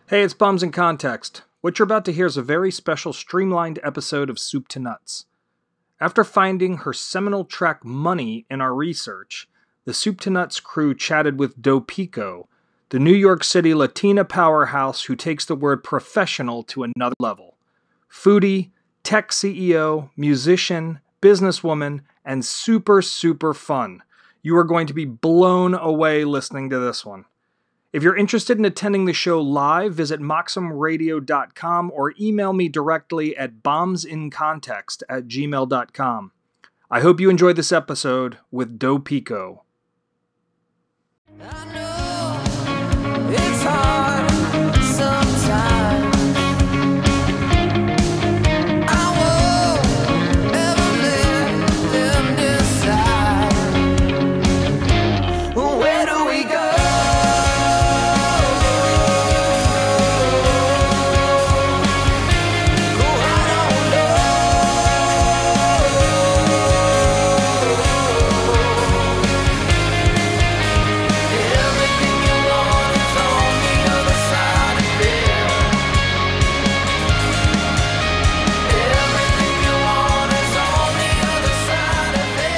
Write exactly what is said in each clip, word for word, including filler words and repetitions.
Hey, it's Bums in Context. What you're about to hear is a very special streamlined episode of Soup to Nuts. After finding her seminal track Money in our research, the Soup to Nuts crew chatted with Dopico, the New York City Latina powerhouse who takes the word professional to another level. Foodie, tech C E O, musician, businesswoman, and super, super fun. You are going to be blown away listening to this one. If you're interested in attending the show live, visit moxum radio dot com or email me directly at bombsincontext at gmail dot com. I hope you enjoy this episode with Dopico. I know it's hard sometimes. I won't ever let them decide. Where do we go? Oh, I don't Everything you want is on the other side of fear. Everything you want is on the other side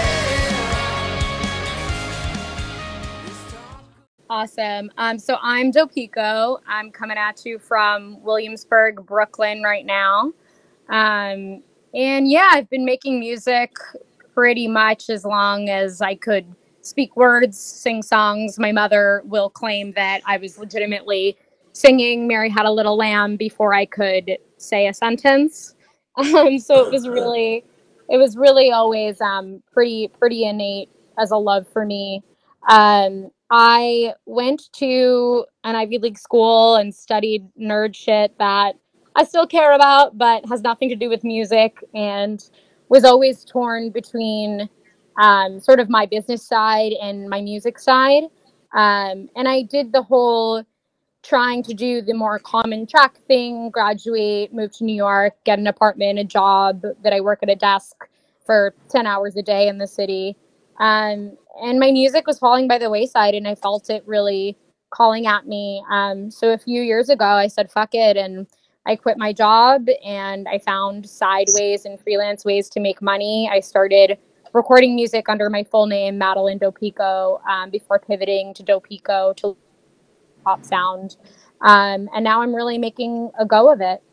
of fear. Awesome. Um, so I'm Dopico. I'm coming at you from Williamsburg, Brooklyn right now. Um, and yeah, I've been making music pretty much as long as I could speak words, sing songs. My mother will claim that I was legitimately singing Mary Had a Little Lamb before I could say a sentence. Um, so it was really, it was really always um, pretty, pretty innate as a love for me. Um, I went to an Ivy League school and studied nerd shit that I still care about, but has nothing to do with music, and was always torn between um, sort of my business side and my music side. Um, and I did the whole trying to do the more common track thing, graduate, move to New York, get an apartment, a job that I work at a desk for ten hours a day in the city. Um, and my music was falling by the wayside, and I felt it really calling at me. Um, so a few years ago, I said, fuck it. And I quit my job and I found side ways and freelance ways to make money. I started recording music under my full name, Madeline Dopico, um, before pivoting to Dopico to pop sound. Um, and now I'm really making a go of it.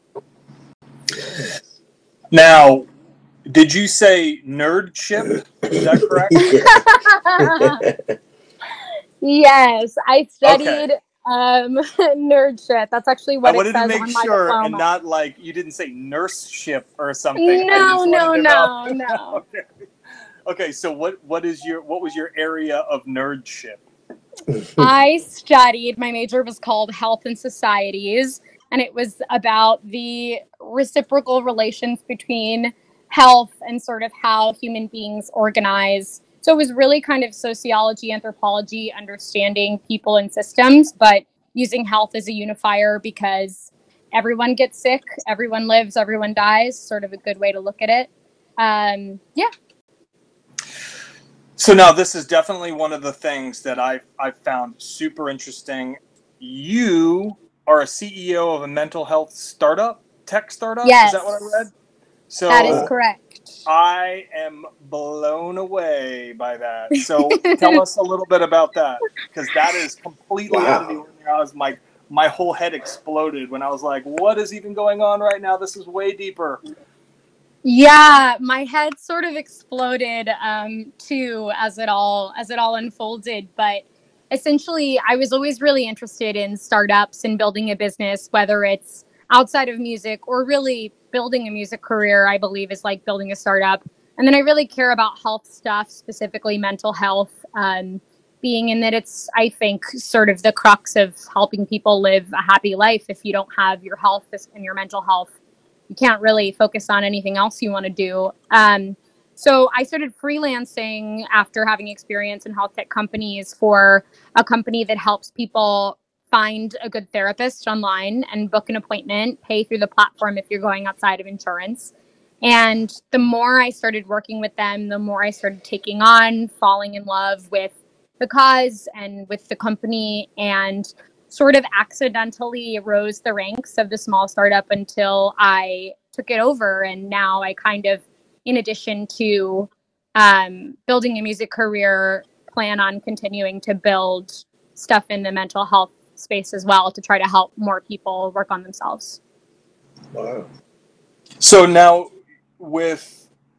Now, did you say nerd ship? Is that correct? Yes, I studied Okay. um, nerd shit. That's actually I what it wanted to says make on my sure diploma. and not like you didn't say nurse ship or something. I No, just no, wanted to no, know. no. Okay. Okay, so what what is your what was your area of nerdship? I studied, my major was called Health and Societies, and it was about the reciprocal relations between health and sort of how human beings organize. So it was really kind of sociology, anthropology, understanding people and systems, but using health as a unifier because everyone gets sick, everyone lives, everyone dies, sort of a good way to look at it. Um, yeah. So now this is definitely one of the things that I've, I've found super interesting. You are a C E O of a mental health startup, tech startup? Yes. Is that what I read? So That is correct. I am blown away by that. So tell us a little bit about that, because that is completely Wow. out of the ordinary. I was like, my whole head exploded when I was like, what is even going on right now? This is way deeper. Yeah, my head sort of exploded um, too as it all as it all unfolded. But essentially, I was always really interested in startups and building a business, whether it's outside of music or really building a music career. I believe is like building a startup. And then I really care about health stuff, specifically mental health, um, being in that it's I think sort of the crux of helping people live a happy life. If you don't have your health and your mental health, you can't really focus on anything else you want to do. Um, so I started freelancing after having experience in health tech companies for a company that helps people find a good therapist online and book an appointment, pay through the platform if you're going outside of insurance. And the more I started working with them, the more I started taking on, falling in love with the cause and with the company. And sort of accidentally rose the ranks of the small startup until I took it over. And now I kind of, in addition to um, building a music career, plan on continuing to build stuff in the mental health space as well to try to help more people work on themselves. Wow. So now, with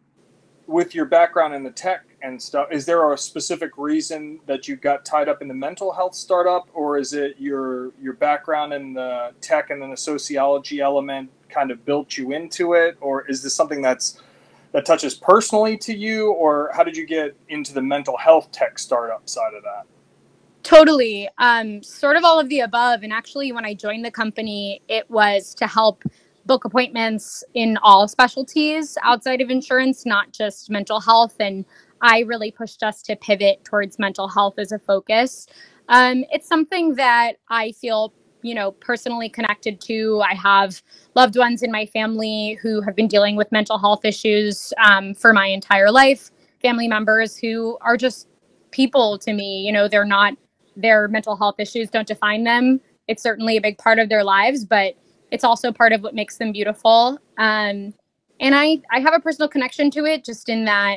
with your background in the tech and stuff, is there a specific reason that you got tied up in the mental health startup, or is it your your background in the tech and then the sociology element kind of built you into it, or is this something that's that touches personally to you, or how did you get into the mental health tech startup side of that? Totally. Um, sort of all of the above. And actually, when I joined the company, it was to help book appointments in all specialties outside of insurance, not just mental health. And I really pushed us to pivot towards mental health as a focus. Um, it's something that I feel, you know, personally connected to. I have loved ones in my family who have been dealing with mental health issues um, for my entire life, family members who are just people to me. You know, they're not, their mental health issues don't define them. It's certainly a big part of their lives, but it's also part of what makes them beautiful. Um, and I, I have a personal connection to it just in that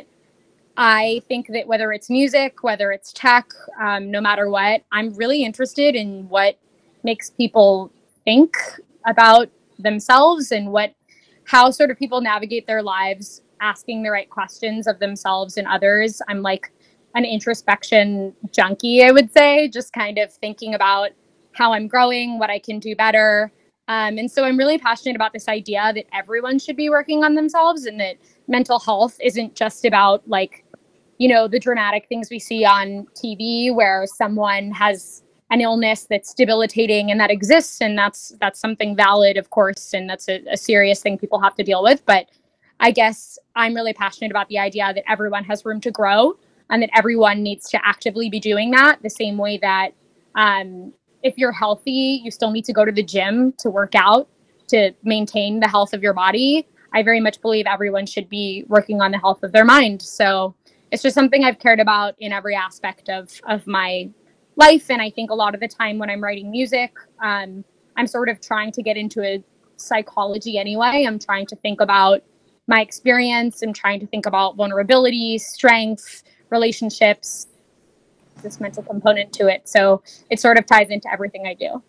I think that whether it's music, whether it's tech, um, no matter what, I'm really interested in what makes people think about themselves and what, how sort of people navigate their lives, asking the right questions of themselves and others. I'm like an introspection junkie, I would say, just kind of thinking about how I'm growing, what I can do better. Um, and so I'm really passionate about this idea that everyone should be working on themselves and that mental health isn't just about like, you know, the dramatic things we see on T V where someone has an illness that's debilitating and that exists. And that's, that's something valid, of course. And that's a, a serious thing people have to deal with. But I guess I'm really passionate about the idea that everyone has room to grow and that everyone needs to actively be doing that the same way that, um, if you're healthy, you still need to go to the gym to work out, to maintain the health of your body. I very much believe everyone should be working on the health of their mind. So it's just something I've cared about in every aspect of, of my life. And I think a lot of the time when I'm writing music, um, I'm sort of trying to get into a psychology anyway. I'm trying to think about my experience. I'm trying to think about vulnerability, strength, relationships, this mental component to it. So it sort of ties into everything I do.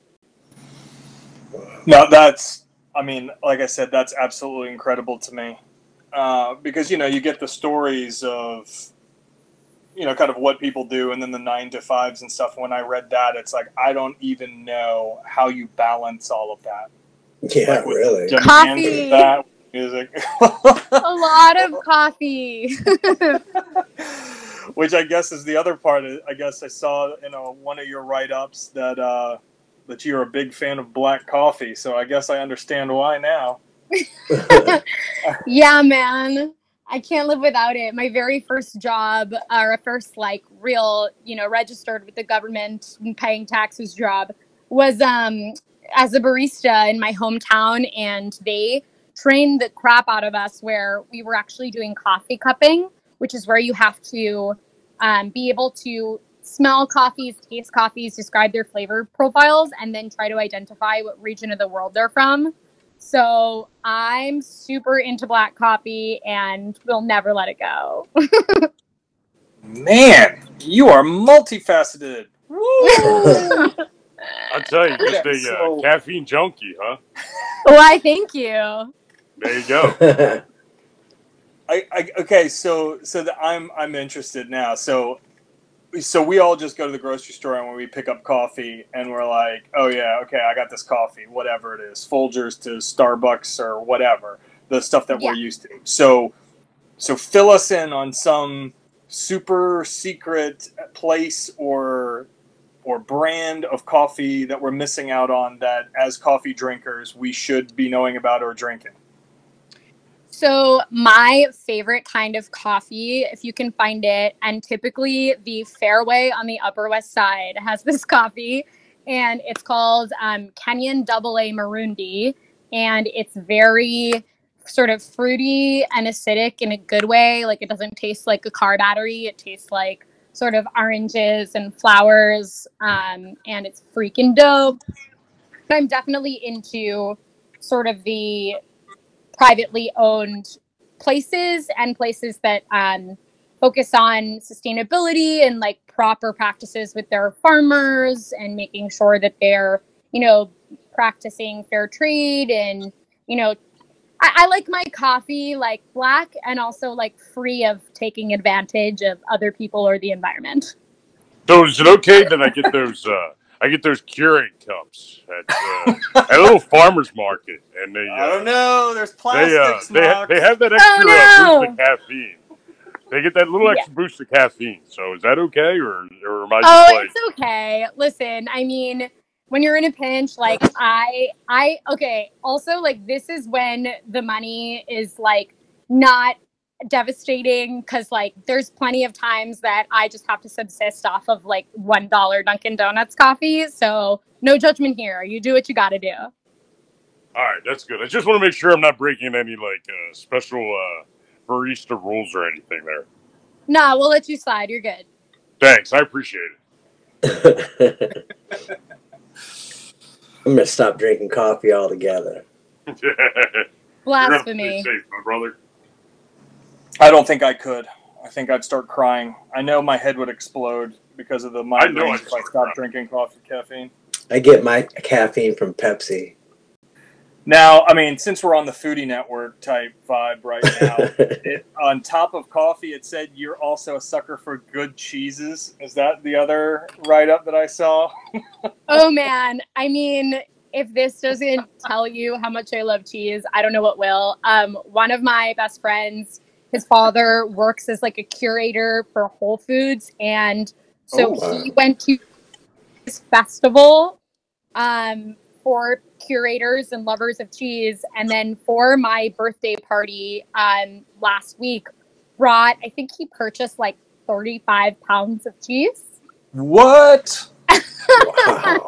No, that's, I mean, like I said, that's absolutely incredible to me. Uh, because, you know, you get the stories of, you know, kind of what people do and then the nine to fives and stuff. When I read that, it's like, I don't even know how you balance all of that. Yeah, like with really. demands Coffee. of that music. A lot of coffee. Which I guess is the other part. I guess I saw, you know, one of your write-ups that uh, that you're a big fan of black coffee. So I guess I understand why now. Yeah, man. I can't live without it. My very first job, or first like real, you know, registered with the government and paying taxes job was um as a barista in my hometown, and they trained the crap out of us where we were actually doing coffee cupping, which is where you have to um, be able to smell coffees, taste coffees, describe their flavor profiles, and then try to identify what region of the world they're from. So I'm super into black coffee and will never let it go. Man, you are multifaceted. Woo! I'll tell you, just Okay, a so- uh, caffeine junkie, huh? Why, thank you. There you go. I, I okay, so so that I'm I'm interested now. So so we all just go to the grocery store and when we pick up coffee and we're like, oh yeah, okay, I got this coffee, whatever it is, Folgers to Starbucks or whatever, the stuff that we're Yeah. used to. So so fill us in on some super secret place or or brand of coffee that we're missing out on that as coffee drinkers we should be knowing about or drinking. So my favorite kind of coffee, if you can find it, and typically the Fairway on the Upper West Side has this coffee, and it's called um, Kenyan Double A Marundi, and it's very sort of fruity and acidic in a good way. Like it doesn't taste like a car battery; it tastes like sort of oranges and flowers, um, and it's freaking dope. But I'm definitely into sort of the privately owned places and places that um, focus on sustainability and like proper practices with their farmers and making sure that they're, you know, practicing fair trade. And, you know, I, I like my coffee like black and also like free of taking advantage of other people or the environment. So is it okay that I get those? Uh, I get those Keurig cups at, uh, at a little farmer's market, and they. Uh, I don't know. There's They plastics. uh, they ha- they have that extra Oh, uh, no. boost of caffeine. They get that little Yeah. extra boost of caffeine. So is that okay, or or am I Oh, just like? it's okay. Listen, I mean, when you're in a pinch, like I, I, okay. Also, like this is when the money is like not devastating because like there's plenty of times that I just have to subsist off of like one dollar Dunkin' Donuts coffee. So no judgment here. You do what you got to do. All right, that's good. I just want to make sure I'm not breaking any like uh, special uh, barista rules or anything there. Nah, we'll let you slide. You're good. Thanks, I appreciate it. I'm gonna stop drinking coffee altogether. You're gonna stay Blasphemy. safe, my brother. I don't think I could. I think I'd start crying. I know my head would explode because of the I know migraines I'd if I start stopped crying. drinking coffee caffeine. I get my caffeine from Pepsi. Now, I mean, since we're on the Foodie Network type vibe right now, it, on top of coffee, it said you're also a sucker for good cheeses. Is that the other write-up that I saw? Oh man, I mean, if this doesn't tell you how much I love cheese, I don't know what will. Um, one of my best friends, his father works as like a curator for Whole Foods, and so Oh, wow. he went to this festival um, for curators and lovers of cheese, and then for my birthday party um, last week, brought, I think he purchased like thirty-five pounds of cheese. What? Wow.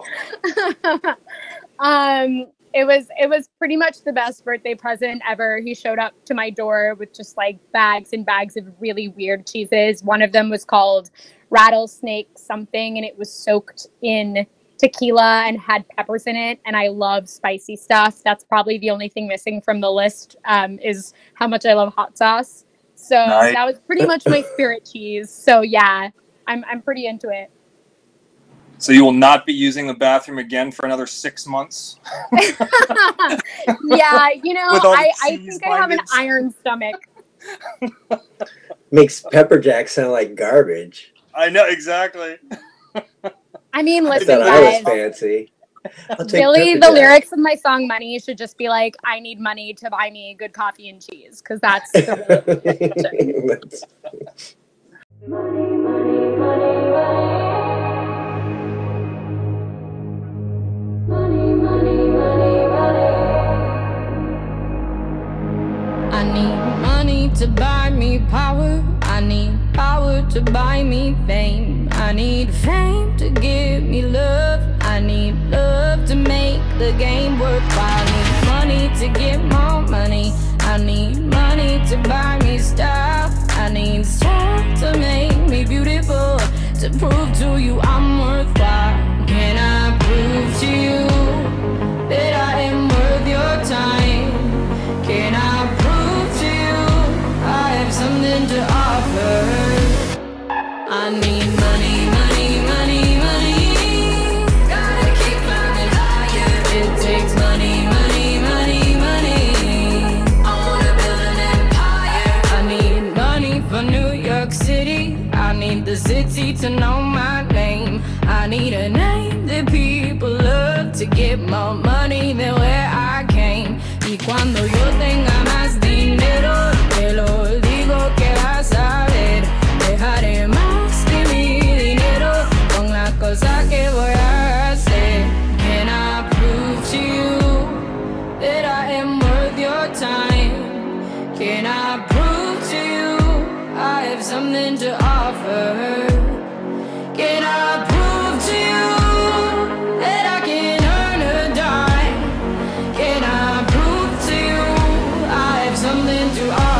um it was it was pretty much the best birthday present ever. He showed up to my door with just like bags and bags of really weird cheeses. One of them was called rattlesnake something, and it was soaked in tequila and had peppers in it, and I love spicy stuff. That's probably the only thing missing from the list, um, is how much I love hot sauce. So Nice. that was pretty much my spirit cheese. So yeah, I'm I'm pretty into it. So you will not be using the bathroom again for another six months? Yeah, you know, With all the I, I cheese think I have an bindings. iron stomach. Makes Pepper Jack sound like garbage. I know, exactly. I mean, I listen, thought I was guys. fancy. I'll take Really, Pepper the Jack. lyrics of my song "Money" should just be like, "I need money to buy me good coffee and cheese," because that's the That's- I need money to buy me power. I need power to buy me fame. I need fame to give me love. I need love to make the game worthwhile. I need money to get more money. I need money to buy me style. I need style to make me beautiful. To prove to you I'm worthwhile. Can I prove to you that I am worth your time? Can I prove to you I have something to offer? I need money, money, money, money. Gotta keep climbing higher. It takes money, money, money, money. I wanna build an empire. I need money for New York City. I need the city to know my name. I need a name that people love to get more money than where I came. Y cuando yo tenga más dinero, te lo digo que vas a ver. Dejaré más de mi dinero con las cosas que voy a hacer. Can I prove to you that I am worth your time? Can I prove to you I have something to offer? Can I prove to you that I can earn a dime? Can I prove to you I have something to offer?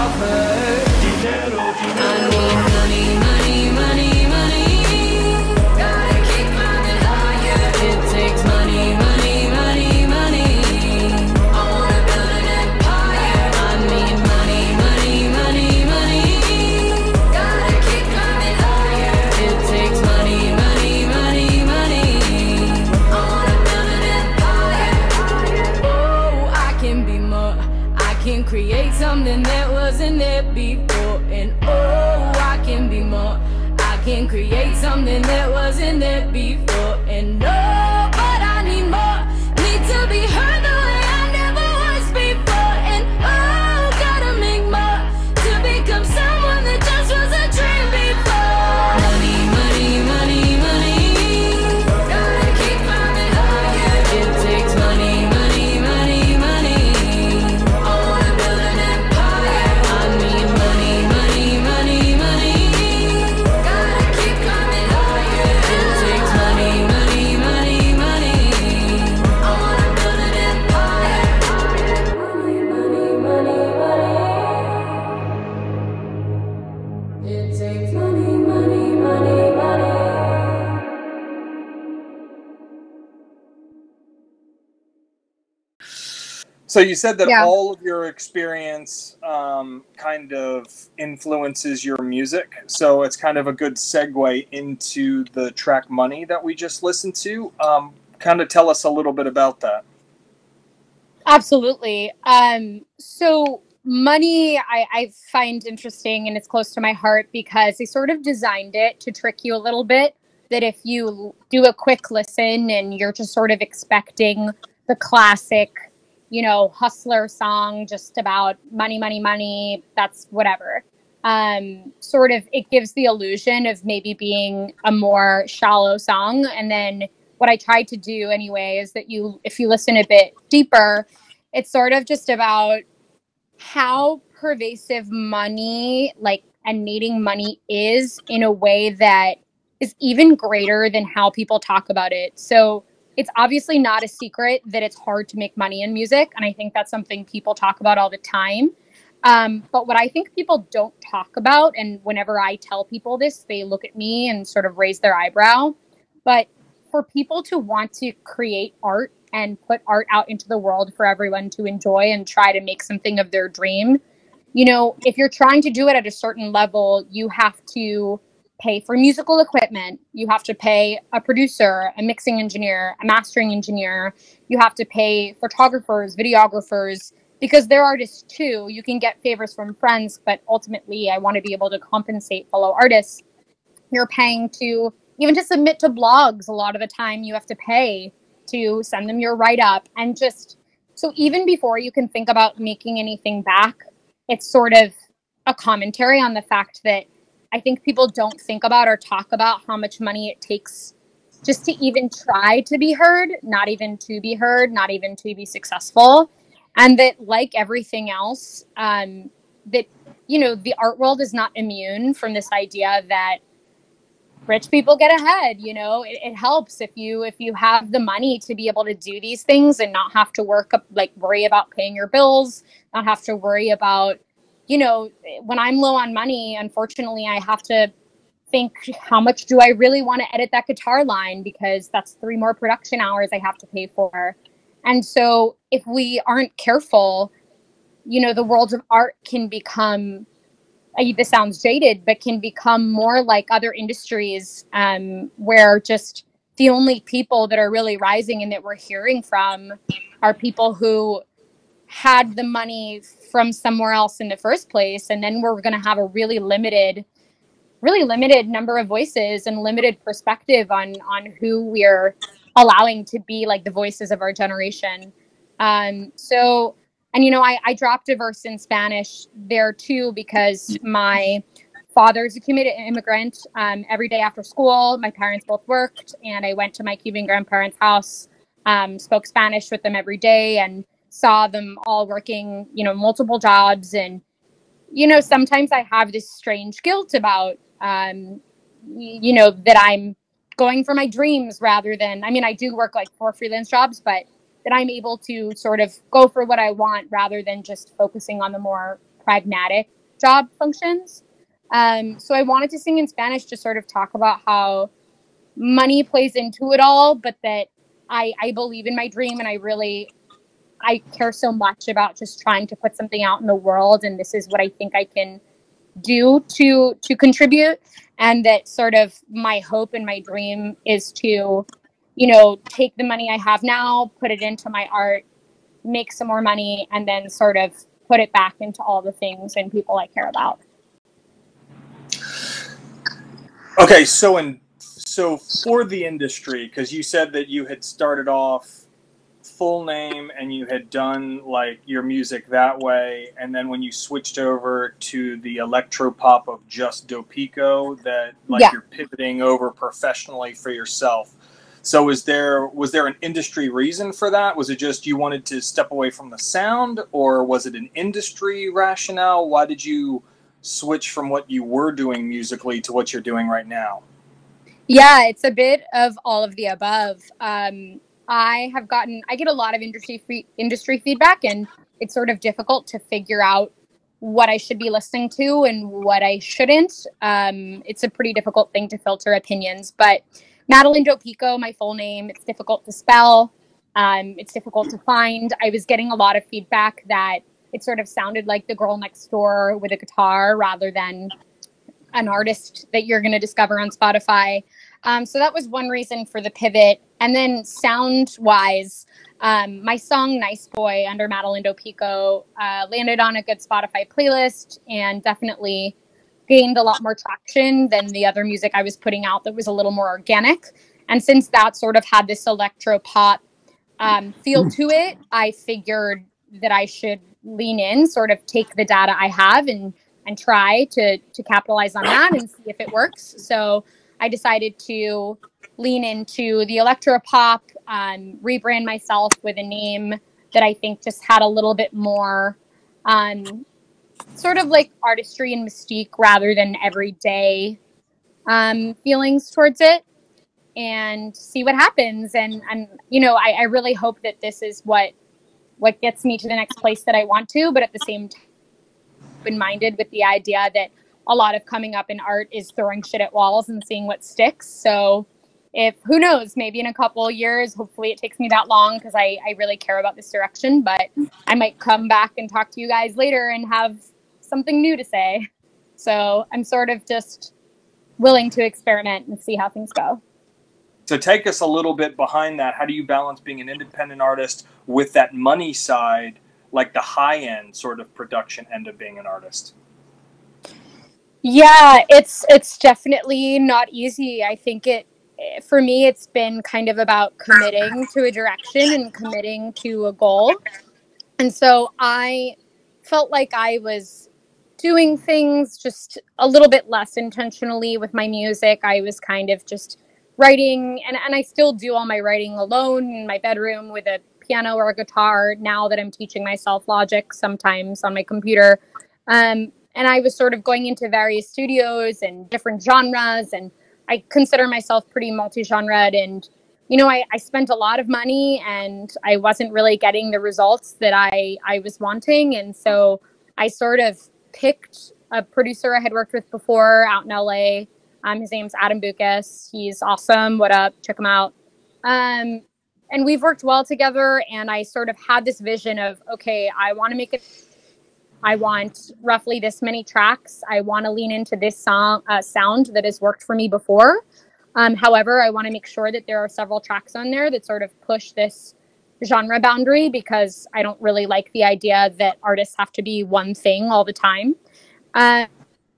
can create something that wasn't there before. And no, but I need more. Need to be heard the way I never was before. And oh, gotta make more to become someone that just was a dream before. Money, money, money, money. Gotta keep climbing higher. It takes money, money, money, money. I wanna build an empire. I need money, money, money, money. Gotta keep climbing higher. It takes money, money, money, money. I wanna build an empire. Money, money, money, money. It takes money, money, money, money. So you said that Yeah. all of your experience um, kind of influences your music. So it's kind of a good segue into the track Money that we just listened to. Um, kind of tell us a little bit about that. Absolutely. Um, so money I, I find interesting, and it's close to my heart because they sort of designed it to trick you a little bit. That if you do a quick listen and you're just sort of expecting the classic, you know, hustler song just about money, money, money, that's whatever. Um, sort of it gives the illusion of maybe being a more shallow song. And then what I tried to do anyway is that you, if you listen a bit deeper, it's sort of just about how pervasive money, like, and needing money is in a way that is even greater than how people talk about it. So it's obviously not a secret that it's hard to make money in music. And I think that's something people talk about all the time. Um, but what I think people don't talk about, and whenever I tell people this, they look at me and sort of raise their eyebrow. But for people to want to create art and put art out into the world for everyone to enjoy and try to make something of their dream, you know, if you're trying to do it at a certain level, you have to pay for musical equipment. You have to pay a producer, a mixing engineer, a mastering engineer. You have to pay photographers, videographers, because they're artists too. You can get favors from friends, but ultimately I want to be able to compensate fellow artists. You're paying to even to submit to blogs. A lot of the time you have to pay to send them your write-up. And just, so even before you can think about making anything back, it's sort of a commentary on the fact that I think people don't think about or talk about how much money it takes just to even try to be heard, not even to be heard, not even to be successful. And that, like everything else, um, that, you know, the art world is not immune from this idea that rich people get ahead. You know, it, it helps if you if you have the money to be able to do these things and not have to work up, like worry about paying your bills, not have to worry about, you know, when I'm low on money, unfortunately, I have to think, how much do I really want to edit that guitar line? Because that's three more production hours I have to pay for. And so if we aren't careful, you know, the world of art can become, this sounds jaded, but can become more like other industries, um, where just the only people that are really rising and that we're hearing from are people who had the money from somewhere else in the first place. And then we're going to have a really limited, really limited number of voices and limited perspective on, on who we're allowing to be like the voices of our generation. Um, so, and, you know, I, I dropped a verse in Spanish there too, because my father's a Cuban immigrant. Um, every day after school, my parents both worked, and I went to my Cuban grandparents' house, um, spoke Spanish with them every day, and saw them all working, you know, multiple jobs. And, you know, sometimes I have this strange guilt about, um, you know, that I'm going for my dreams rather than, I mean, I do work like four freelance jobs, but that I'm able to sort of go for what I want rather than just focusing on the more pragmatic job functions. Um, so I wanted to sing in Spanish to sort of talk about how money plays into it all, but that I, I believe in my dream, and I really, I care so much about just trying to put something out in the world. And this is what I think I can do to, to contribute. And that sort of my hope and my dream is to, you know, take the money I have now, put it into my art, make some more money, and then sort of put it back into all the things and people I care about. Okay, so in so for the industry, because you said that you had started off full name and you had done like your music that way, and then when you switched over to the electro pop of just Dopico, that like Yeah. you're pivoting over professionally for yourself. So is there was there an industry reason for that? Was it just you wanted to step away from the sound, or was it an industry rationale? Why did you switch from what you were doing musically to what you're doing right now? Yeah, it's a bit of all of the above. Um, I have gotten, I get a lot of industry free, industry feedback, and it's sort of difficult to figure out what I should be listening to and what I shouldn't. Um, it's a pretty difficult thing to filter opinions. But Madeline Dopico, my full name, it's difficult to spell. Um, it's difficult to find. I was getting a lot of feedback that it sort of sounded like the girl next door with a guitar rather than an artist that you're going to discover on Spotify. Um, so that was one reason for the pivot. And then sound wise, um, my song Nice Boy under Madeline Dopico uh, landed on a good Spotify playlist and definitely gained a lot more traction than the other music I was putting out that was a little more organic. And since that sort of had this electro pop um, feel to it, I figured that I should lean in, sort of take the data I have and and try to to capitalize on that and see if it works. So I decided to lean into the electro pop, um, rebrand myself with a name that I think just had a little bit more um, sort of like artistry and mystique rather than everyday um, feelings towards it, and see what happens. And, and you know, I, I really hope that this is what what gets me to the next place that I want to, but at the same time, open-minded with the idea that a lot of coming up in art is throwing shit at walls and seeing what sticks. So if, who knows, maybe in a couple of years, hopefully it takes me that long because I, I really care about this direction, but I might come back and talk to you guys later and have something new to say. So I'm sort of just willing to experiment and see how things go. So take us a little bit behind that. How do you balance being an independent artist with that money side, like the high-end sort of production end of being an artist? Yeah, it's it's definitely not easy. I think it, for me, it's been kind of about committing to a direction and committing to a goal. And so I felt like I was doing things just a little bit less intentionally with my music. I was kind of just writing, and, and I still do all my writing alone in my bedroom with a piano or a guitar now that I'm teaching myself Logic sometimes on my computer. Um, and I was sort of going into various studios and different genres, and I consider myself pretty multi-genred. And, you know, I, I spent a lot of money and I wasn't really getting the results that I, I was wanting. And so I sort of picked a producer I had worked with before out in L A. Um, his name's Adam Bukas. He's awesome. What up? Check him out. Um, and we've worked well together. And I sort of had this vision of, okay, I want to make it. I want roughly this many tracks. I want to lean into this song uh, sound that has worked for me before. Um, however, I want to make sure that there are several tracks on there that sort of push this genre boundary, because I don't really like the idea that artists have to be one thing all the time. Uh,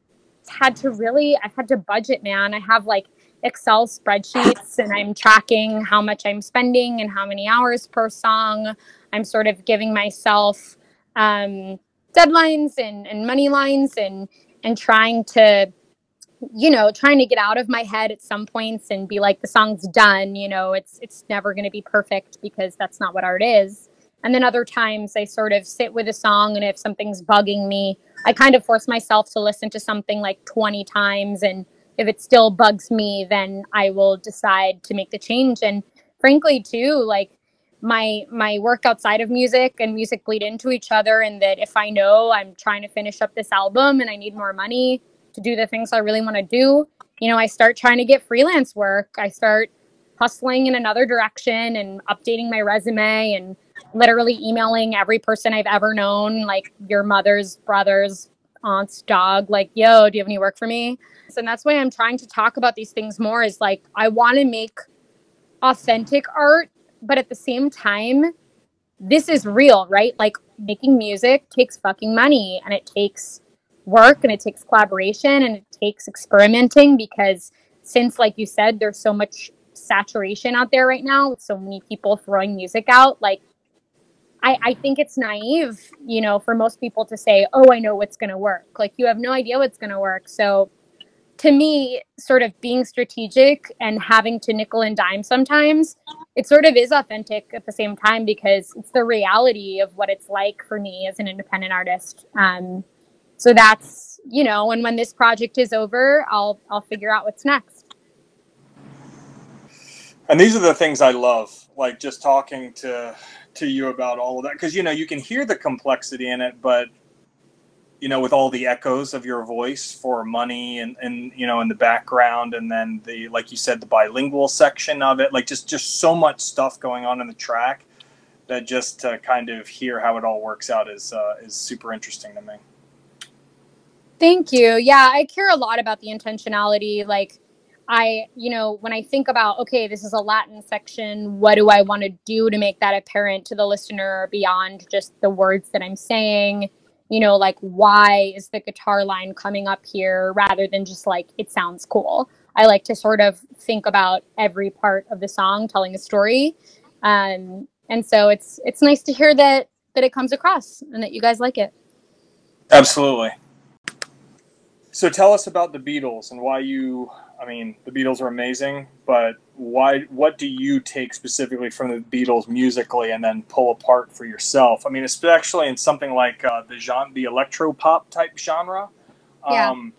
had to really, I've had to budget, man. I have like Excel spreadsheets and I'm tracking how much I'm spending and how many hours per song. I'm sort of giving myself um, deadlines and, and money lines and, and trying to, you know, trying to get out of my head at some points and be like, the song's done. You know, it's, it's never going to be perfect because that's not what art is. And then other times I sort of sit with a song, and if something's bugging me, I kind of force myself to listen to something like twenty times. And if it still bugs me, then I will decide to make the change. And frankly, too, like my my work outside of music and music bleed into each other. And that if I know I'm trying to finish up this album and I need more money to do the things I really want to do, you know, I start trying to get freelance work. I start hustling in another direction and updating my resume and literally emailing every person I've ever known, like your mother's brother's aunt's dog, like, yo, do you have any work for me? And that's why I'm trying to talk about these things more, is like, I want to make authentic art, but at the same time, this is real, right? Like, making music takes fucking money, and it takes work, and it takes collaboration, and it takes experimenting, because since, like you said, there's so much saturation out there right now with so many people throwing music out, like, I, I think it's naive, you know, for most people to say, oh, I know what's going to work. Like, you have no idea what's going to work. So to me, sort of being strategic and having to nickel and dime sometimes, it sort of is authentic at the same time, because it's the reality of what it's like for me as an independent artist. Um, so that's, you know, and when this project is over, I'll I'll figure out what's next. And these are the things I love, like just talking to to you about all of that, because, you know, you can hear the complexity in it, but, you know, with all the echoes of your voice for Money and, and, you know, in the background, and then the, like you said, the bilingual section of it, like just, just so much stuff going on in the track that just to kind of hear how it all works out is, uh, is super interesting to me. Thank you. Yeah, I care a lot about the intentionality. Like, I, you know, when I think about, okay, this is a Latin section, what do I want to do to make that apparent to the listener beyond just the words that I'm saying? You know, like, why is the guitar line coming up here rather than just like, it sounds cool? I like to sort of think about every part of the song telling a story. Um, and so it's, it's nice to hear that, that it comes across and that you guys like it. Absolutely. So tell us about the Beatles and why you, I mean, the Beatles are amazing, but why, what do you take specifically from the Beatles musically and then pull apart for yourself? I mean, especially in something like uh, the genre, the electro pop type genre. Yeah. Um,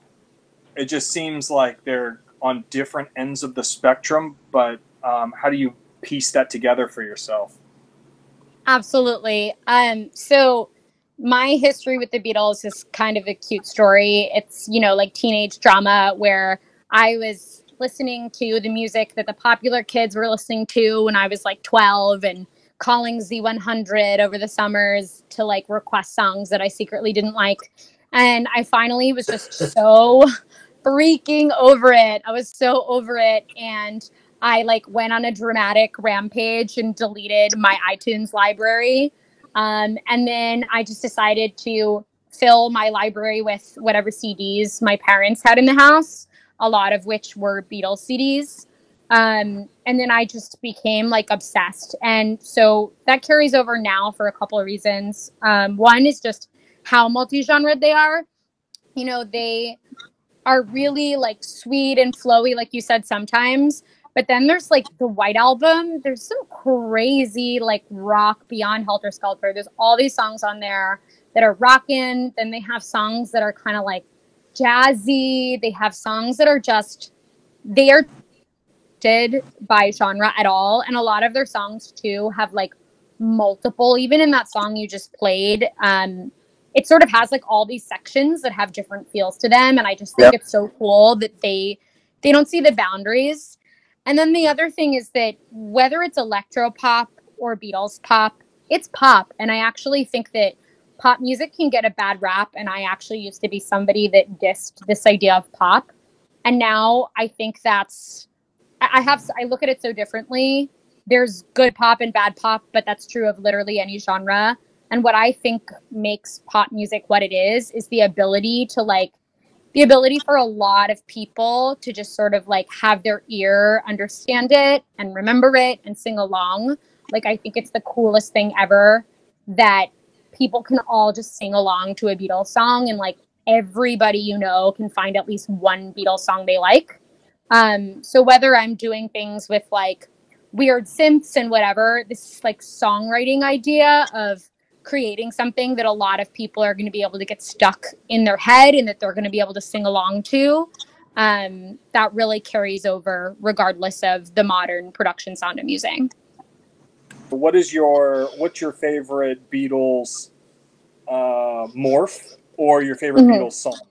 it just seems like they're on different ends of the spectrum, but um, how do you piece that together for yourself? Absolutely. Um, so my history with the Beatles is kind of a cute story. It's, you know, like teenage drama where I was listening to the music that the popular kids were listening to when I was like twelve, and calling Z one hundred over the summers to like request songs that I secretly didn't like. And I finally was just so freaking over it. I was so over it. And I like went on a dramatic rampage and deleted my iTunes library. Um, and then I just decided to fill my library with whatever C Ds my parents had in the house, a lot of which were Beatles C Ds. Um, and then I just became like obsessed. And so that carries over now for a couple of reasons. Um, one is just how multi-genre they are. You know, they are really like sweet and flowy, like you said, sometimes. But then there's like the White Album. There's some crazy like rock beyond Helter Skelter. There's all these songs on there that are rockin'. Then they have songs that are kind of like jazzy. They have songs that are just, they are did by genre at all. And a lot of their songs too have like multiple, even in that song you just played, um, it sort of has like all these sections that have different feels to them. And I just think yep. it's so cool that they, they don't see the boundaries. And then the other thing is that whether it's electro pop or Beatles pop, it's pop. And I actually think that pop music can get a bad rap. And I actually used to be somebody that dissed this idea of pop. And now I think that's, I have, I look at it so differently. There's good pop and bad pop, but that's true of literally any genre. And what I think makes pop music what it is, is the ability to like, the ability for a lot of people to just sort of like have their ear understand it and remember it and sing along. Like, I think it's the coolest thing ever that people can all just sing along to a Beatles song, and like everybody you know can find at least one Beatles song they like. Um, so whether I'm doing things with like weird synths and whatever, this like songwriting idea of creating something that a lot of people are going to be able to get stuck in their head and that they're going to be able to sing along to, um, that really carries over regardless of the modern production sound I'm using. What is your, what's your favorite Beatles uh, morph or your favorite mm-hmm. Beatles song?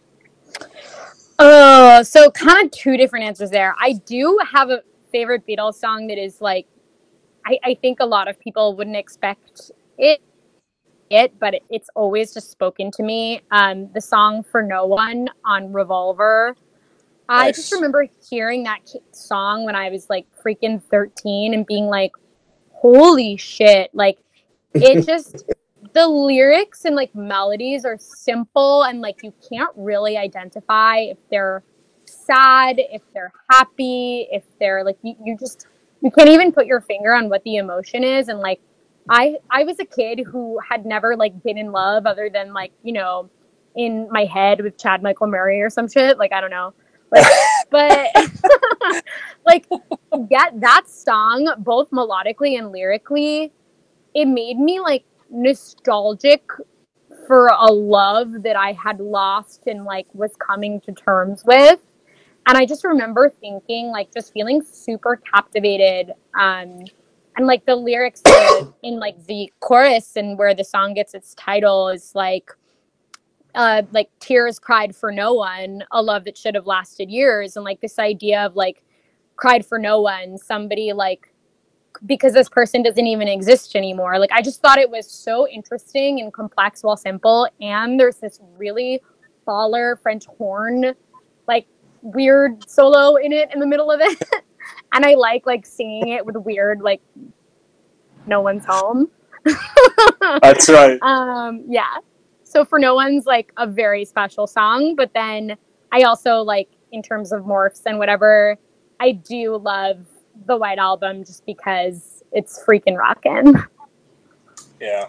Oh, so kind of two different answers there. I do have a favorite Beatles song that is like, I, I think a lot of people wouldn't expect it, it, but it, it's always just spoken to me. Um, the song For No One on Revolver. Nice. I just remember hearing that song when I was like freaking thirteen and being like, holy shit. Like, it just, the lyrics and like melodies are simple and like you can't really identify if they're sad, if they're happy, if they're like, you, you just, you can't even put your finger on what the emotion is. And like, I, I was a kid who had never like been in love other than like, you know, in my head with Chad Michael Murray or some shit. Like, I don't know. Like, but like, yeah, that song, both melodically and lyrically, it made me like nostalgic for a love that I had lost and like was coming to terms with. And I just remember thinking, like, just feeling super captivated. Um, and like the lyrics in like the chorus and where the song gets its title is like, uh, like tears cried for no one, a love that should have lasted years. And like this idea of like cried for no one, somebody like, because this person doesn't even exist anymore. Like, I just thought it was so interesting and complex while simple. And there's this really baller French horn, like weird solo in it in the middle of it. And I like, like singing it with weird, like no one's home. That's right. Um, yeah. So For No One's like a very special song, but then I also like in terms of morphs and whatever, I do love the White Album just because it's freaking rockin'. Yeah.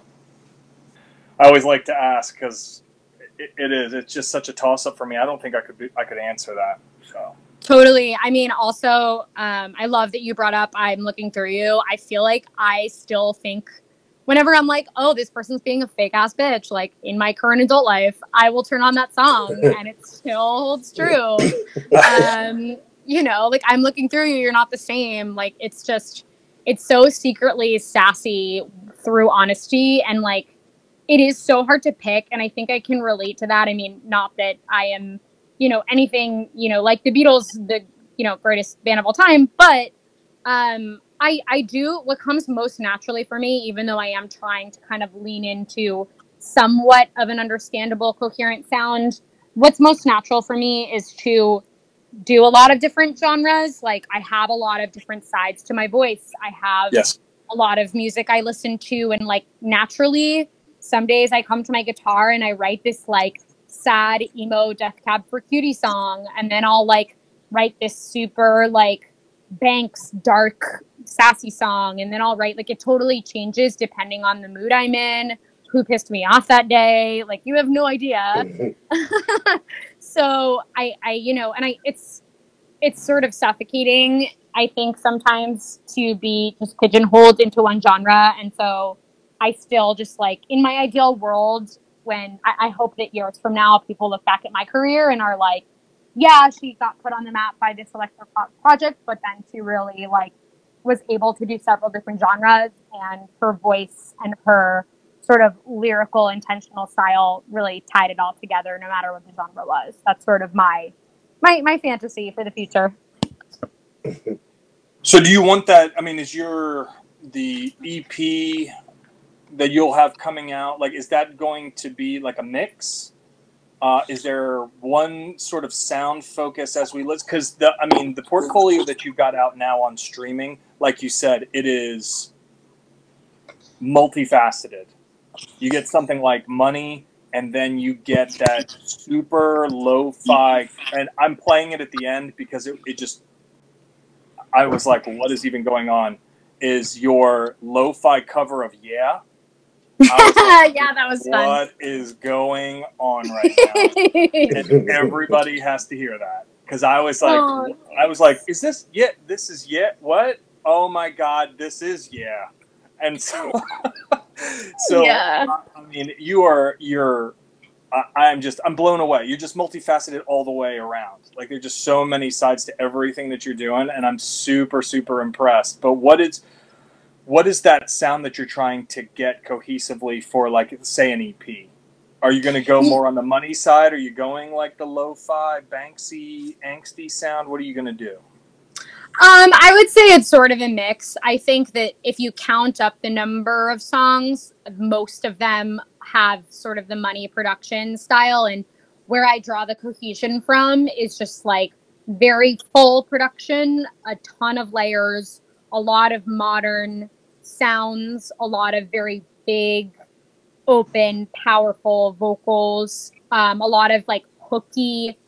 I always like to ask because it, it is. It's just such a toss-up for me. I don't think I could be, I could answer that. So Totally. I mean, also, um, I love that you brought up I'm Looking Through You. I feel like I still think whenever I'm like, oh, this person's being a fake-ass bitch, like in my current adult life, I will turn on that song and it still holds true. Um, you know, like I'm looking through you, you're not the same. Like, it's just, it's so secretly sassy through honesty. And like, it is so hard to pick. And I think I can relate to that. I mean, not that I am, you know, anything, you know, like the Beatles, the, you know, greatest band of all time. But um, I, I do what comes most naturally for me, even though I am trying to kind of lean into somewhat of an understandable, coherent sound. What's most natural for me is to do a lot of different genres. Like I have a lot of different sides to my voice. I have yes. a lot of music I listen to, and like naturally some days I come to my guitar and I write this like sad emo Death Cab for Cutie song, and then I'll like write this super like Banks dark sassy song, and then I'll write like it totally changes depending on the mood I'm in, who pissed me off that day. Like you have no idea. So I, I, you know, and I, it's, it's sort of suffocating, I think, sometimes to be just pigeonholed into one genre. And so I still just like in my ideal world, when I, I hope that years from now, people look back at my career and are like, yeah, she got put on the map by this electro pop project, but then she really like was able to do several different genres, and her voice and her sort of lyrical, intentional style really tied it all together, no matter what the genre was. That's sort of my my my fantasy for the future. So do you want that? I mean, is your the E P that you'll have coming out, like, is that going to be like a mix? Uh, is there one sort of sound focus as we listen? Because the, I mean, the portfolio that you've got out now on streaming, like you said, it is multifaceted. You get something like Money, and then you get that super lo-fi, and I'm playing it at the end because it, it just, I was like, what is even going on? Is your lo-fi cover of Yeah? Like, yeah, that was fun. What is going on right now? And everybody has to hear that, because I was like, oh. I was like, is this Yeah? This is Yeah? What? Oh my God, this is Yeah. And so, so yeah. I mean, you are, you're, I, I'm just, I'm blown away. You're just multifaceted all the way around. Like, there's just so many sides to everything that you're doing, and I'm super, super impressed. But what is, what is that sound that you're trying to get cohesively for, like, say, an E P? Are you going to go more on the Money side? Are you going like the lo-fi, Banksy, angsty sound? What are you going to do? Um, I would say it's sort of a mix. I think that if you count up the number of songs, most of them have sort of the Money production style. And where I draw the cohesion from is just like very full production, a ton of layers, a lot of modern sounds, a lot of very big, open, powerful vocals, um, a lot of like hooky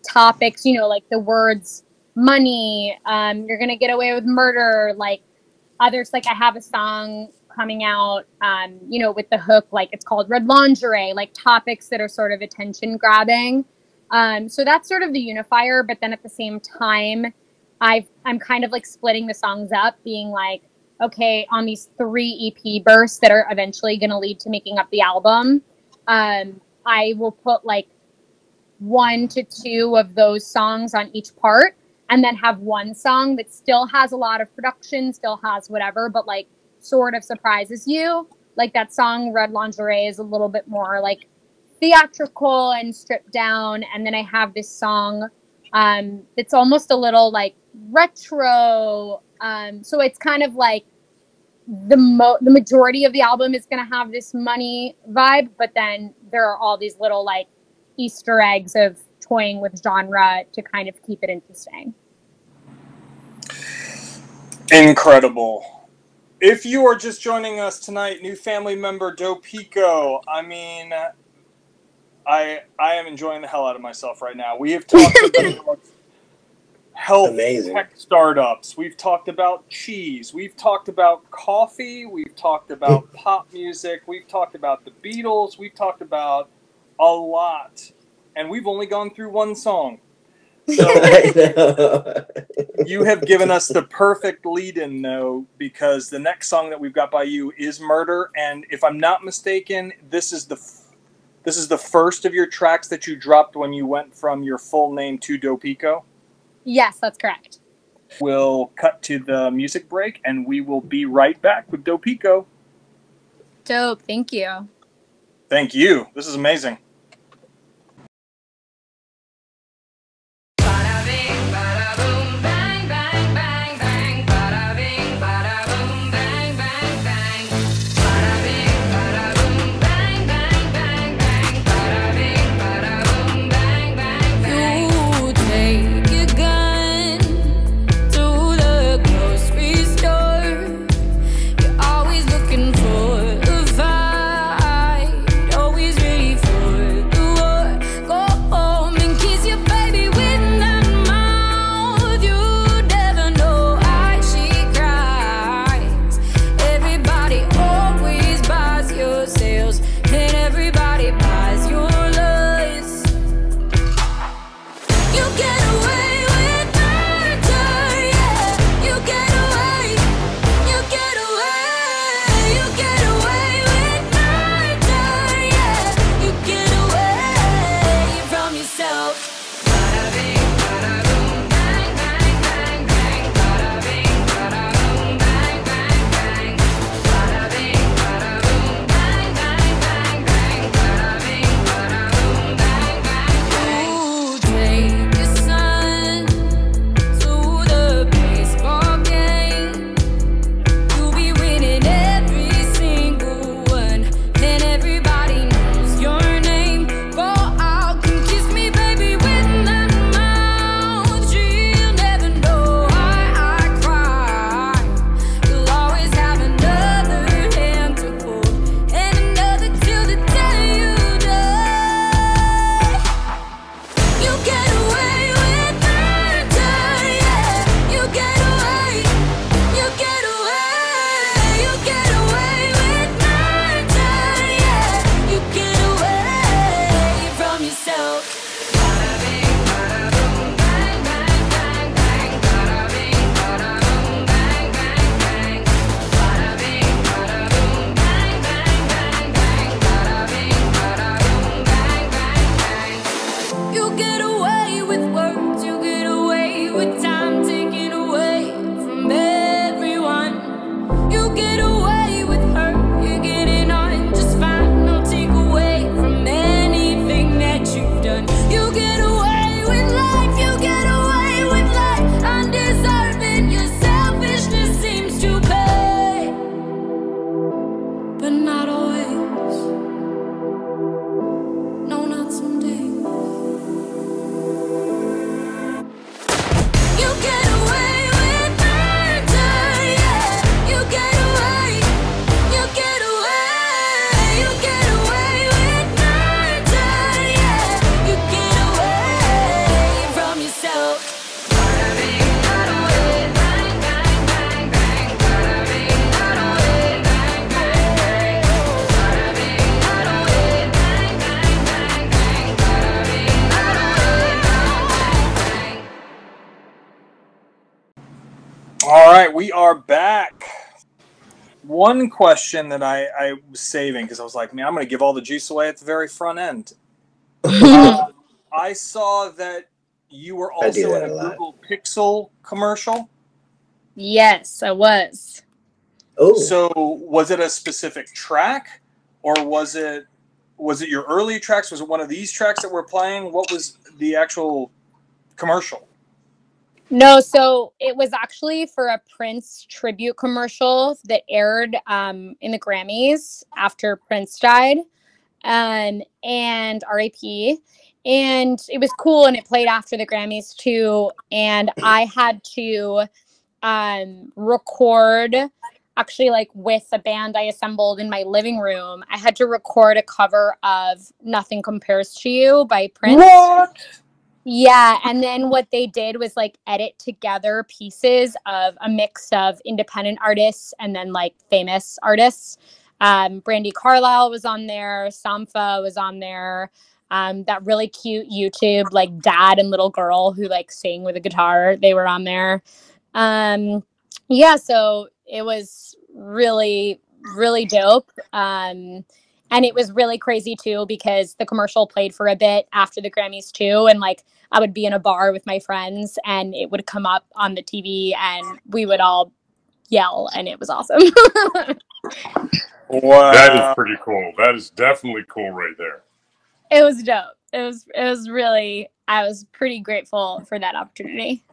topics, you know, like the words money, um, you're gonna get away with murder, like others, like I have a song coming out, um, you know, with the hook, like it's called Red Lingerie, like topics that are sort of attention grabbing. Um, so that's sort of the unifier, but then at the same time, I've, I'm kind of like splitting the songs up, being like, okay, on these three E P bursts that are eventually going to lead to making up the album, um, I will put like one to two of those songs on each part, and then have one song that still has a lot of production, still has whatever, but like sort of surprises you. Like that song Red Lingerie is a little bit more like theatrical and stripped down, and then I have this song um, that's almost a little like retro. Um, so it's kind of like the mo- the majority of the album is going to have this money vibe, but then there are all these little like Easter eggs of toying with genre to kind of keep it interesting. Incredible. If you are just joining us tonight, new family member Dopico. I mean, I I am enjoying the hell out of myself right now. We have talked about health Amazing. tech startups. We've talked about cheese. We've talked about coffee. We've talked about pop music. We've talked about the Beatles. We've talked about a lot. And we've only gone through one song. So I know. you have given us the perfect lead-in, though, because the next song that we've got by you is Murder. And if I'm not mistaken, this is the f- this is the first of your tracks that you dropped when you went from your full name to Dopico. Yes, that's correct. We'll cut to the music break, and we will be right back with Dopico. Dope. Thank you. Thank you. This is amazing. You get away with murder, yeah. You get away. we are back. One question that I, I was saving because I was like, man, I'm going to give all the juice away at the very front end. uh, I saw that you were also in a, a Google Pixel commercial. Yes, I was. Oh. So was it a specific track, or was it was it your early tracks? Was it one of these tracks that we're playing? What was the actual commercial? No, so it was actually for a Prince tribute commercial that aired um, in the Grammys after Prince died, um, and R I P. And it was cool, and it played after the Grammys too. And I had to um, record, actually, like with a band I assembled in my living room. I had to record a cover of "Nothing Compares to You" by Prince. What? Yeah, and then what they did was like edit together pieces of a mix of independent artists and then like famous artists. Um, Brandy Carlisle was on there, Sampha was on there. Um, that really cute YouTube like dad and little girl who like sang with a guitar, they were on there. Um, yeah, so it was really, really dope. Um, and it was really crazy too because the commercial played for a bit after the Grammys too, and like I would be in a bar with my friends and it would come up on the T V and we would all yell and it was awesome. Wow. That is pretty cool. That is definitely cool right there. It was dope. It was it was really, I was pretty grateful for that opportunity.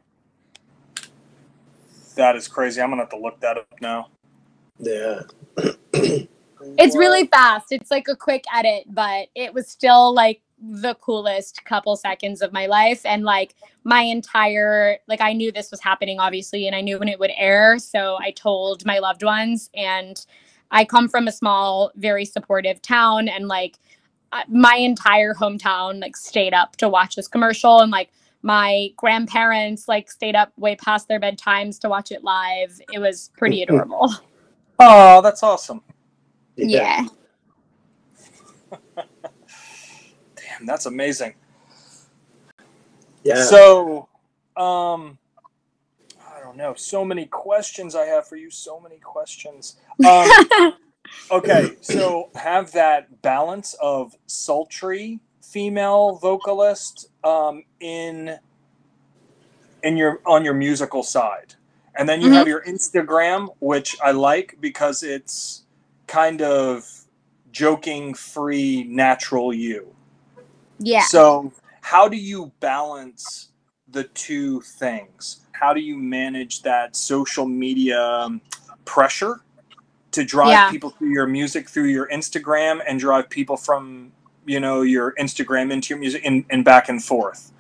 That is crazy. I'm gonna have to look that up now. Yeah. It's really fast. It's like a quick edit, but it was still like the coolest couple seconds of my life. And like my entire, like I knew this was happening obviously, and I knew when it would air. So I told my loved ones, and I come from a small, very supportive town, and like my entire hometown like stayed up to watch this commercial, and like my grandparents like stayed up way past their bedtimes to watch it live. It was pretty adorable. Oh, that's awesome. Yeah. Damn, that's amazing. Yeah. So, um, I don't know. So many questions I have for you. So many questions. Um, okay, so have that balance of sultry female vocalist um, in in your on your musical side, and then you Mm-hmm. have your Instagram, which I like because it's kind of joking, free, natural you. Yeah. So how do you balance the two things? How do you manage that social media pressure to drive Yeah. people through your music, through your Instagram, and drive people from, you know, your Instagram into your music and, and back and forth?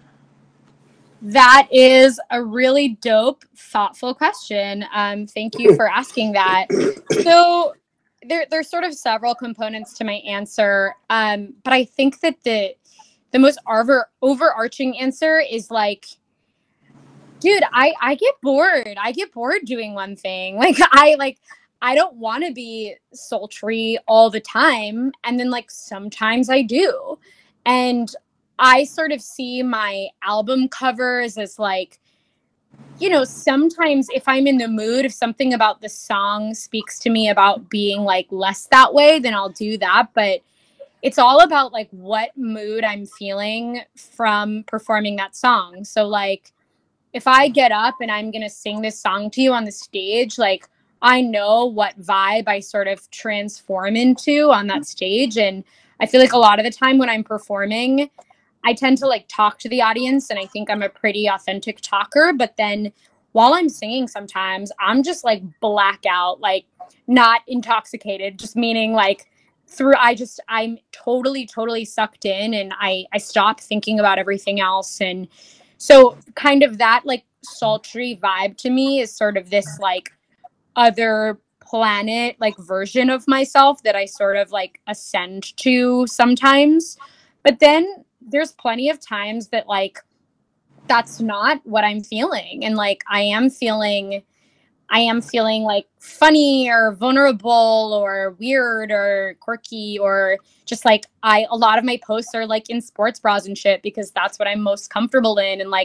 That is a really dope, thoughtful question. Um, thank you for asking that. So there, there's sort of several components to my answer, um, but I think that the the most over, overarching answer is like, dude, I, I get bored. I get bored doing one thing. Like I like I don't want to be sultry all the time, and then like sometimes I do, and I sort of see my album covers as like, you know, sometimes if I'm in the mood, if something about the song speaks to me about being like less that way, then I'll do that. But it's all about like what mood I'm feeling from performing that song. So like if I get up and I'm going to sing this song to you on the stage, like I know what vibe I sort of transform into on that stage. And I feel like a lot of the time when I'm performing, I tend to like talk to the audience, and I think I'm a pretty authentic talker. But then while I'm singing, sometimes I'm just like blackout, like not intoxicated, just meaning like through, I just, I'm totally, totally sucked in, and I, I stop thinking about everything else. And so kind of that like sultry vibe to me is sort of this like other planet, like version of myself that I sort of like ascend to sometimes. But then there's plenty of times that like that's not what I'm feeling, and like I am feeling I am feeling like funny or vulnerable or weird or quirky, or just like I a lot of my posts are like in sports bras and shit because that's what I'm most comfortable in, and like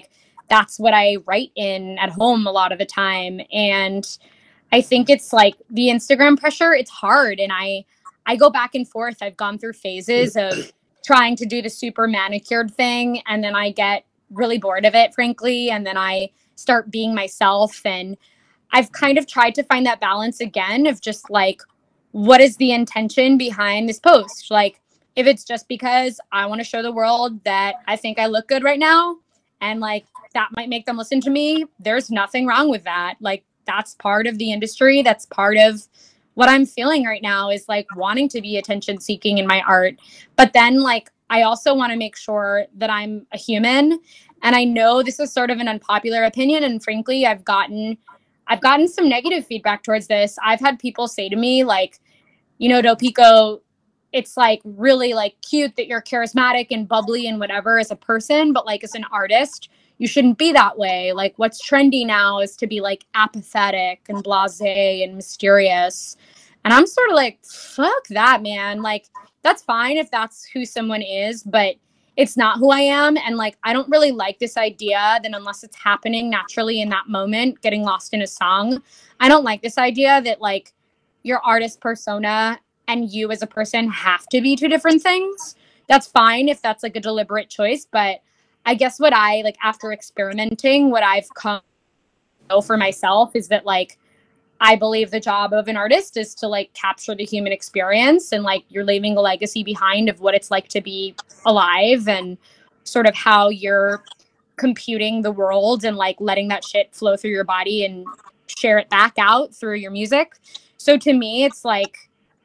that's what I write in at home a lot of the time. And I think it's like the Instagram pressure, it's hard. And I, I go back and forth. I've gone through phases of trying to do the super manicured thing. And then I get really bored of it, frankly. And then I start being myself. And I've kind of tried to find that balance again of just like, what is the intention behind this post? Like, if it's just because I want to show the world that I think I look good right now, and like that might make them listen to me, there's nothing wrong with that. Like, that's part of the industry. That's part of what I'm feeling right now, is like wanting to be attention seeking in my art. But then like, I also want to make sure that I'm a human. And I know this is sort of an unpopular opinion. And frankly, I've gotten, I've gotten some negative feedback towards this. I've had people say to me like, you know, Dopico, it's like really like cute that you're charismatic and bubbly and whatever as a person, but like as an artist, you shouldn't be that way. Like, what's trendy now is to be like apathetic and blasé and mysterious. And I'm sort of like, fuck that, man. Like, that's fine if that's who someone is, but it's not who I am. And like, I don't really like this idea that unless it's happening naturally in that moment, getting lost in a song, I don't like this idea that like your artist persona and you as a person have to be two different things. That's fine if that's like a deliberate choice. But I guess what I like after experimenting, what I've come to know for myself is that like, I believe the job of an artist is to like capture the human experience, and like you're leaving a legacy behind of what it's like to be alive, and sort of how you're computing the world and like letting that shit flow through your body and share it back out through your music. So to me, it's like,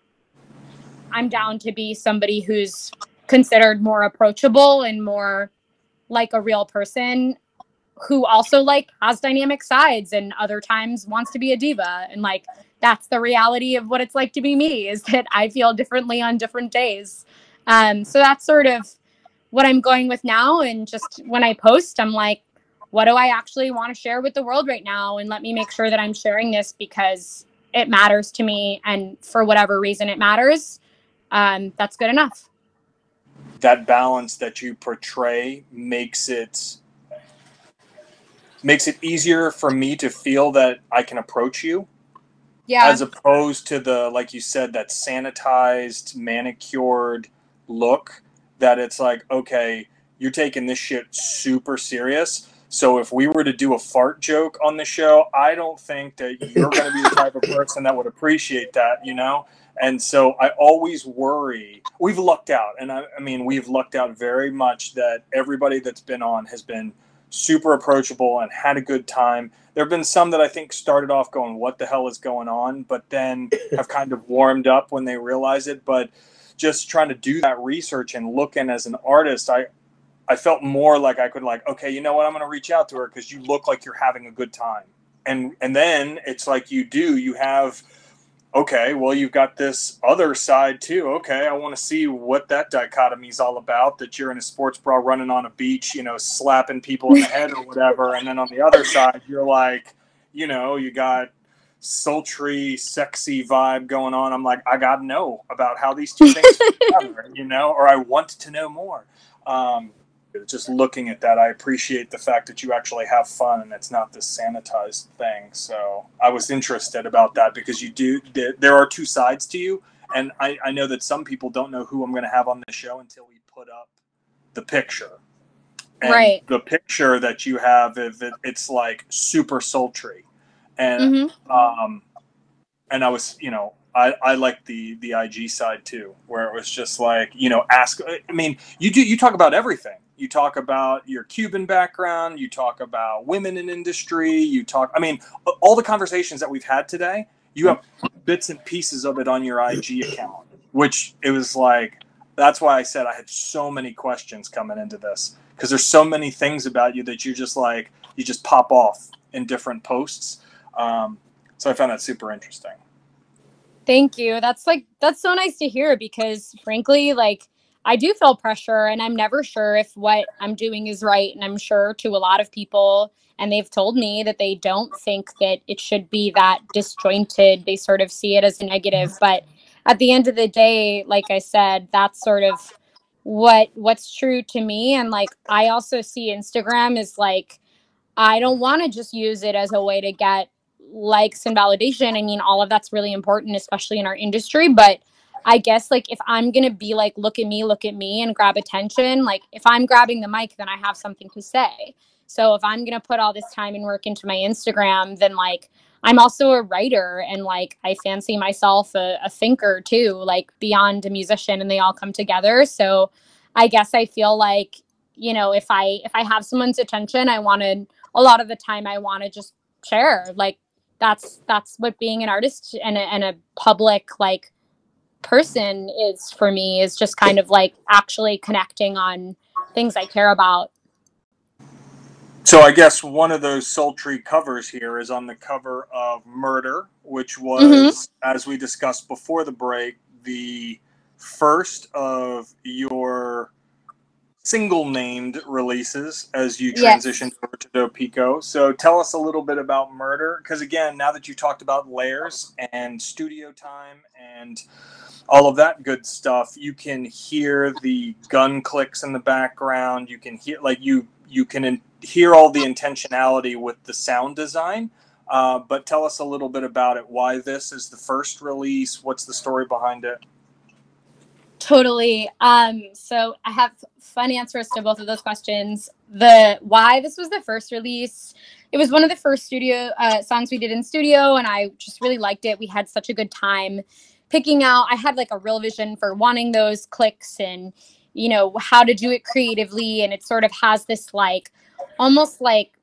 I'm down to be somebody who's considered more approachable and more like a real person, who also like has dynamic sides and other times wants to be a diva. And like, that's the reality of what it's like to be me, is that I feel differently on different days. Um, so that's sort of what I'm going with now. And just when I post, I'm like, what do I actually want to share with the world right now? And let me make sure that I'm sharing this because it matters to me. And for whatever reason it matters, um, that's good enough. That balance that you portray makes it makes it easier for me to feel that I can approach you. Yeah. As opposed to the, like you said, that sanitized, manicured look that it's like, okay, you're taking this shit super serious. So if we were to do a fart joke on the show, I don't think that you're going to be the type of person that would appreciate that, you know? And so I always worry. We've lucked out. And I, I mean, we've lucked out very much that everybody that's been on has been super approachable and had a good time. There have been some that I think started off going, what the hell is going on? But then have kind of warmed up when they realize it. But just trying to do that research and looking as an artist, I, I felt more like I could like, okay, you know what? I'm going to reach out to her because you look like you're having a good time. And, and then it's like you do, you have, okay, well, you've got this other side too. Okay, I want to see what that dichotomy is all about, that you're in a sports bra running on a beach, you know, slapping people in the head or whatever. And then on the other side, you're like, you know, you got sultry, sexy vibe going on. I'm like, I got to know about how these two things fit together, you know, or I want to know more. Um, just looking at that, I appreciate the fact that you actually have fun and it's not this sanitized thing. So I was interested about that because you do, there, there are two sides to you. And I, I know that some people don't know who I'm going to have on the show until we put up the picture. And right. The picture that you have, if it, it's like super sultry. And, Mm-hmm. um, and I was, you know, I, I like the, the I G side too, where it was just like, you know, ask, I mean, you do, you talk about everything. You talk about your Cuban background. You talk about women in industry. You talk, I mean, all the conversations that we've had today, you have bits and pieces of it on your I G account, which it was like, that's why I said I had so many questions coming into this, because there's so many things about you that you just like, you just pop off in different posts. Um, so I found that super interesting. Thank you. That's like, that's so nice to hear because frankly, like, I do feel pressure and I'm never sure if what I'm doing is right. And I'm sure to a lot of people, and they've told me that they don't think that it should be that disjointed. They sort of see it as a negative. But at the end of the day, like I said, that's sort of what what's true to me. And like, I also see Instagram as like I don't want to just use it as a way to get likes and validation. I mean, all of that's really important, especially in our industry. But I guess like if I'm going to be like, look at me, look at me and grab attention, like if I'm grabbing the mic, then I have something to say. So if I'm going to put all this time and work into my Instagram, then like I'm also a writer and like I fancy myself a, a thinker too, like beyond a musician, and they all come together. So I guess I feel like, you know, if I if I have someone's attention, I wanted a lot of the time I want to just share. Like that's that's what being an artist and a, and a public like person is for me, is just kind of like actually connecting on things I care about. So I guess one of those sultry covers here is on the cover of Murder, which was, mm-hmm. as we discussed before the break, the first of your single named releases as you transitioned yes. over to Dopico. So tell us a little bit about Murder, because again, now that you talked about layers and studio time and all of that good stuff, you can hear the gun clicks in the background. You can hear like you you can in, hear all the intentionality with the sound design. Uh, but tell us a little bit about it. Why this is the first release? What's the story behind it? Totally. Um, so I have fun answers to both of those questions. The why this was the first release, it was one of the first studio uh, songs we did in studio, and I just really liked it. We had such a good time picking out. I had like a real vision for wanting those clicks and, you know, how to do it creatively. And it sort of has this like almost like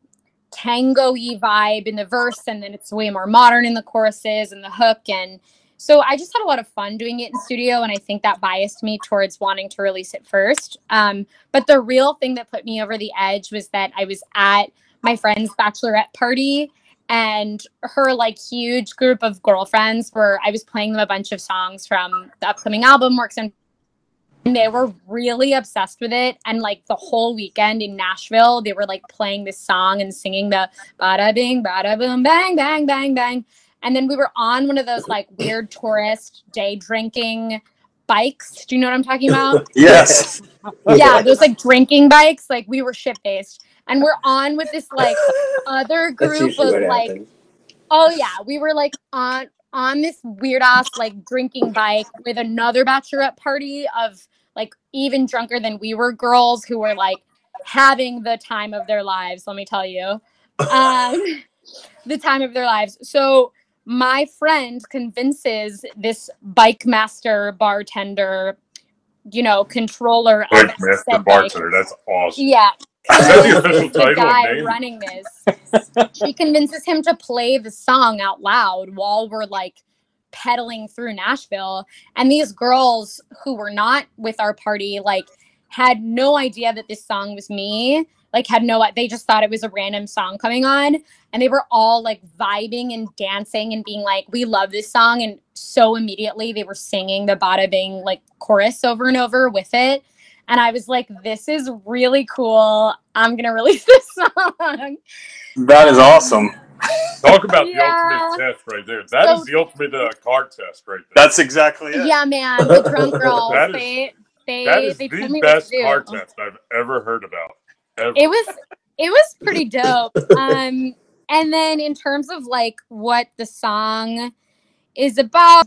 tango-y vibe in the verse, and then it's way more modern in the choruses and the hook. And so I just had a lot of fun doing it in studio, and I think that biased me towards wanting to release it first. Um, but the real thing that put me over the edge was that I was at my friend's bachelorette party, and her like huge group of girlfriends were, I was playing them a bunch of songs from the upcoming album, Works and they were really obsessed with it. And like the whole weekend in Nashville, they were like playing this song and singing the bada bing, bada boom, bang, bang, bang, bang. And then we were on one of those like weird tourist day drinking bikes. Do you know what I'm talking about? Yes. Yeah, those like drinking bikes. Like we were shit faced. And we're on with this like other group of like, happens. Oh yeah, we were like on on this weird ass like drinking bike with another bachelorette party of like even drunker than we were girls who were like having the time of their lives. Let me tell you, um, the time of their lives. So my friend convinces this bike master bartender, you know, controller bike of master said bartender. Bike. That's awesome. Yeah. Is that the official the title guy name? Running this. She convinces him to play the song out loud while we're like pedaling through Nashville. And these girls who were not with our party, like had no idea that this song was me. Like had no, they just thought it was a random song coming on. And they were all like vibing and dancing and being like, we love this song. And so immediately they were singing the Bada Bing like chorus over and over with it. And I was like, this is really cool. I'm going to release this song. That is awesome. Talk about the Yeah. ultimate test right there. That So- is the ultimate uh, car test right there. That's exactly it. Yeah, man. The drunk girls, That is- they, they, that is they told the me what best to do. car test I've ever heard about. Ever. It was, it was pretty dope. Um, and then in terms of like what the song is about,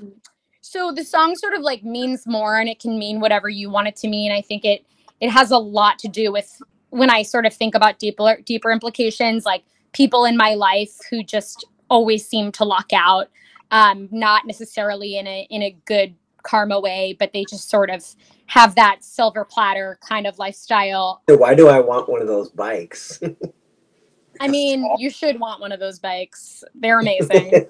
so the song sort of like means more, and it can mean whatever you want it to mean. I think it it has a lot to do with when I sort of think about deeper deeper implications, like people in my life who just always seem to luck out, um, not necessarily in a in a good karma way, but they just sort of have that silver platter kind of lifestyle. So why do I want one of those bikes? I mean, you should want one of those bikes. They're amazing.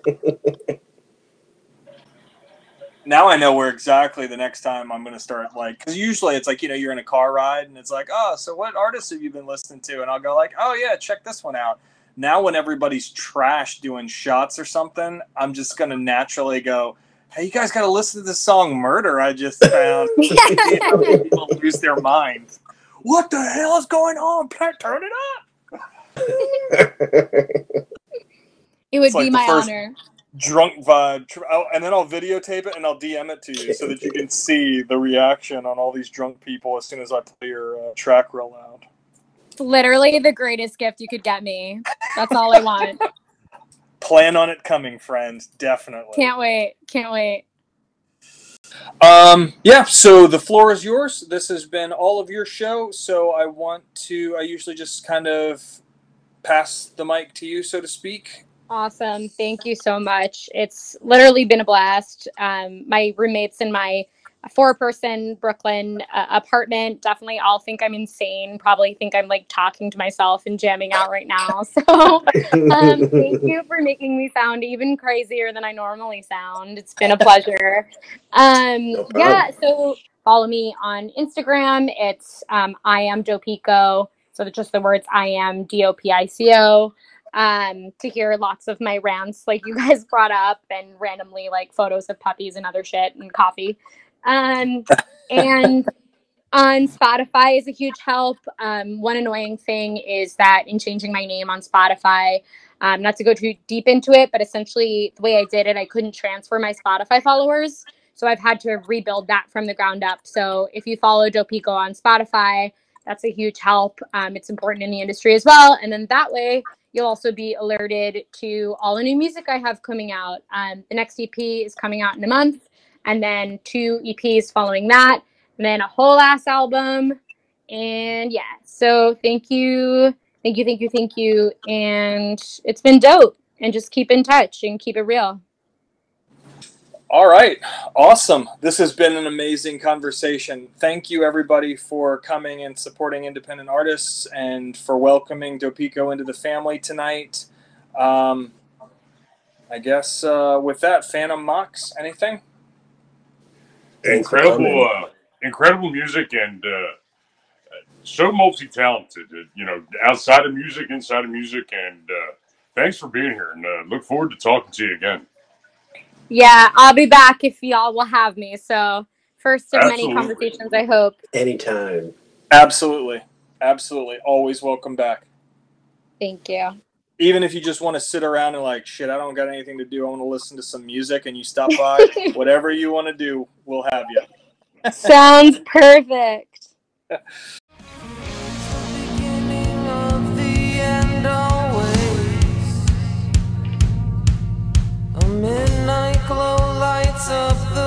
Now I know where exactly the next time I'm going to start, like, because usually it's like, you know, you're in a car ride and it's like, oh, so what artists have you been listening to? And I'll go like, oh, yeah, check this one out. Now when everybody's trash doing shots or something, I'm just going to naturally go, hey, you guys got to listen to this song Murder I just found. People lose their minds. What the hell is going on? Turn it up. It would It's like be the my first- honor. Drunk vibe, I'll, and then I'll videotape it and I'll D M it to you so that you can see the reaction on all these drunk people as soon as I play your uh, track real loud. It's literally the greatest gift you could get me. That's all I want. Plan on it coming, friend. Definitely. Can't wait. Can't wait. Um, yeah, so the floor is yours. This has been all of your show. So I want to, I usually just kind of pass the mic to you, so to speak. Awesome. Thank you so much. It's literally been a blast. Um, my roommates in my four-person Brooklyn uh, apartment definitely all think I'm insane. Probably think I'm like talking to myself and jamming out right now. So um, thank you for making me sound even crazier than I normally sound. It's been a pleasure. Um, No problem. yeah, so follow me on Instagram. It's um, I am Dopico. So it's just the words I am D O P I C O. Um, to hear lots of my rants like you guys brought up and randomly like photos of puppies and other shit and coffee. Um, and on Spotify is a huge help. Um, one annoying thing is that in changing my name on Spotify, um, not to go too deep into it, but essentially the way I did it, I couldn't transfer my Spotify followers. So I've had to rebuild that from the ground up. So if you follow Dopico on Spotify, that's a huge help. Um, it's important in the industry as well. And then that way, you'll also be alerted to all the new music I have coming out. Um, the next E P is coming out in a month, and then two E Ps following that, and then a whole ass album. And yeah, so thank you, thank you, thank you, thank you. And it's been dope. And just keep in touch and keep it real. All right. Awesome. This has been an amazing conversation. Thank you, everybody, for coming and supporting independent artists and for welcoming Dopico into the family tonight. Um, I guess uh, with that, Phantom Mox, anything? Incredible, uh, incredible music and uh, so multi-talented. uh, You know, outside of music, inside of music, and uh, thanks for being here. And uh, look forward to talking to you again. Yeah, I'll be back if y'all will have me. So first of Absolutely. many conversations, I hope. Anytime. Absolutely. Absolutely. Always welcome back. Thank you. Even if you just want to sit around and like, shit, I don't got anything to do. I want to listen to some music and you stop by, whatever you want to do, we'll have you. Sounds perfect. Beginning of the end always. A midnight glow lights up the